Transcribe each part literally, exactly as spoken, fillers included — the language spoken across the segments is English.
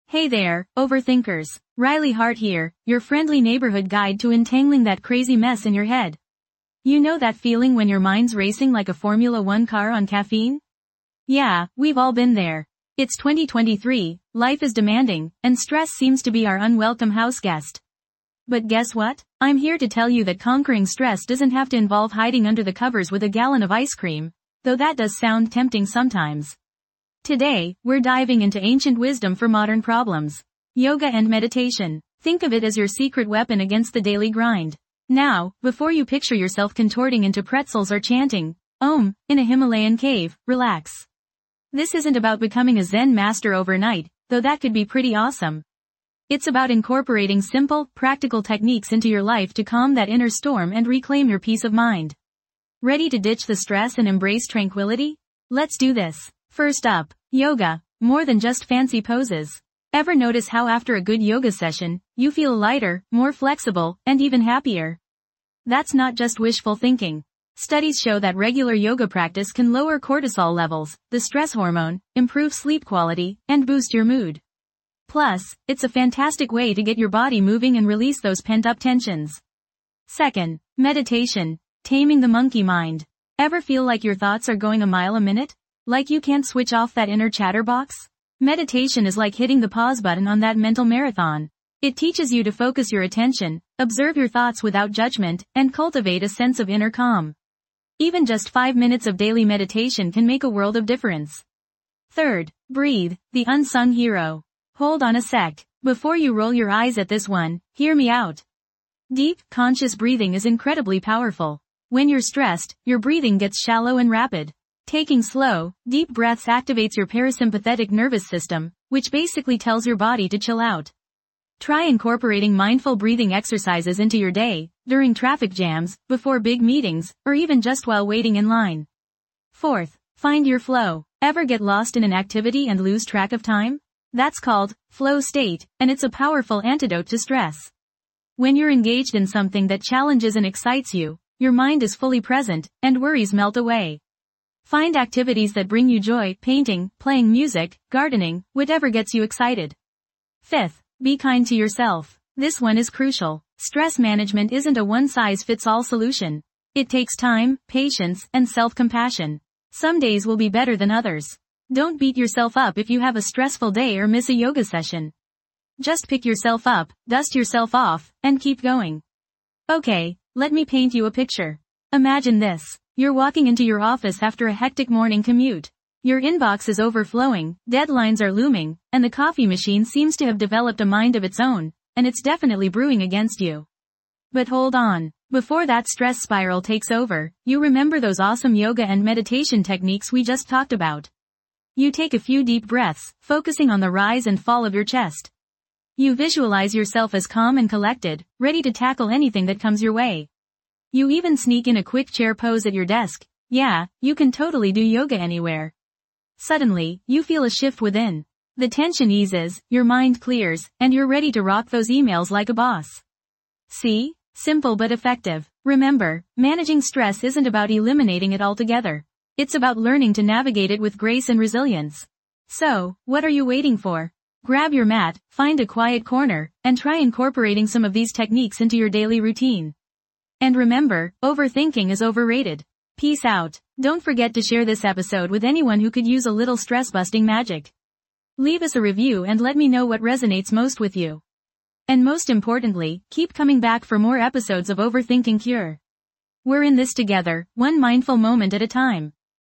Hey there, overthinkers. Riley Hart here, your friendly neighborhood guide to untangling that crazy mess in your head. You know that feeling when your mind's racing like a Formula One car on caffeine? Yeah, we've all been there. It's twenty twenty-three, life is demanding, and stress seems to be our unwelcome house guest. But guess what? I'm here to tell you that conquering stress doesn't have to involve hiding under the covers with a gallon of ice cream, though that does sound tempting sometimes. Today, we're diving into ancient wisdom for modern problems. Yoga and meditation. Think of it as your secret weapon against the daily grind. Now, before you picture yourself contorting into pretzels or chanting, Om, in a Himalayan cave, relax. This isn't about becoming a Zen master overnight, though that could be pretty awesome. It's about incorporating simple, practical techniques into your life to calm that inner storm and reclaim your peace of mind. Ready to ditch the stress and embrace tranquility? Let's do this. First up, yoga, more than just fancy poses. Ever notice how after a good yoga session, you feel lighter, more flexible, and even happier? That's not just wishful thinking. Studies show that regular yoga practice can lower cortisol levels, the stress hormone, improve sleep quality, and boost your mood. Plus, it's a fantastic way to get your body moving and release those pent-up tensions. Second, meditation, taming the monkey mind. Ever feel like your thoughts are going a mile a minute? Like you can't switch off that inner chatterbox? Meditation is like hitting the pause button on that mental marathon. It teaches you to focus your attention, observe your thoughts without judgment, and cultivate a sense of inner calm. Even just five minutes of daily meditation can make a world of difference. Third, breathe, the unsung hero. Hold on a sec. Before you roll your eyes at this one, hear me out. Deep, conscious breathing is incredibly powerful. When you're stressed, your breathing gets shallow and rapid. Taking slow, deep breaths activates your parasympathetic nervous system, which basically tells your body to chill out. Try incorporating mindful breathing exercises into your day, during traffic jams, before big meetings, or even just while waiting in line. Fourth, find your flow. Ever get lost in an activity and lose track of time? That's called flow state, and it's a powerful antidote to stress. When you're engaged in something that challenges and excites you, your mind is fully present, and worries melt away. Find activities that bring you joy, painting, playing music, gardening, whatever gets you excited. Fifth, be kind to yourself. This one is crucial. Stress management isn't a one-size-fits-all solution. It takes time, patience, and self-compassion. Some days will be better than others. Don't beat yourself up if you have a stressful day or miss a yoga session. Just pick yourself up, dust yourself off, and keep going. Okay, let me paint you a picture. Imagine this. You're walking into your office after a hectic morning commute. Your inbox is overflowing, deadlines are looming, and the coffee machine seems to have developed a mind of its own, and it's definitely brewing against you. But hold on. Before that stress spiral takes over, you remember those awesome yoga and meditation techniques we just talked about. You take a few deep breaths, focusing on the rise and fall of your chest. You visualize yourself as calm and collected, ready to tackle anything that comes your way. You even sneak in a quick chair pose at your desk. Yeah, you can totally do yoga anywhere. Suddenly, you feel a shift within. The tension eases, your mind clears, and you're ready to rock those emails like a boss. See? Simple but effective. Remember, managing stress isn't about eliminating it altogether. It's about learning to navigate it with grace and resilience. So, what are you waiting for? Grab your mat, find a quiet corner, and try incorporating some of these techniques into your daily routine. And remember, overthinking is overrated. Peace out. Don't forget to share this episode with anyone who could use a little stress-busting magic. Leave us a review and let me know what resonates most with you. And most importantly, keep coming back for more episodes of Overthinking Cure. We're in this together, one mindful moment at a time.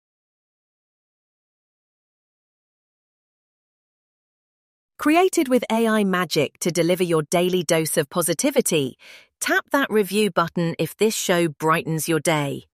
Created with A I magic to deliver your daily dose of positivity, tap that review button if this show brightens your day.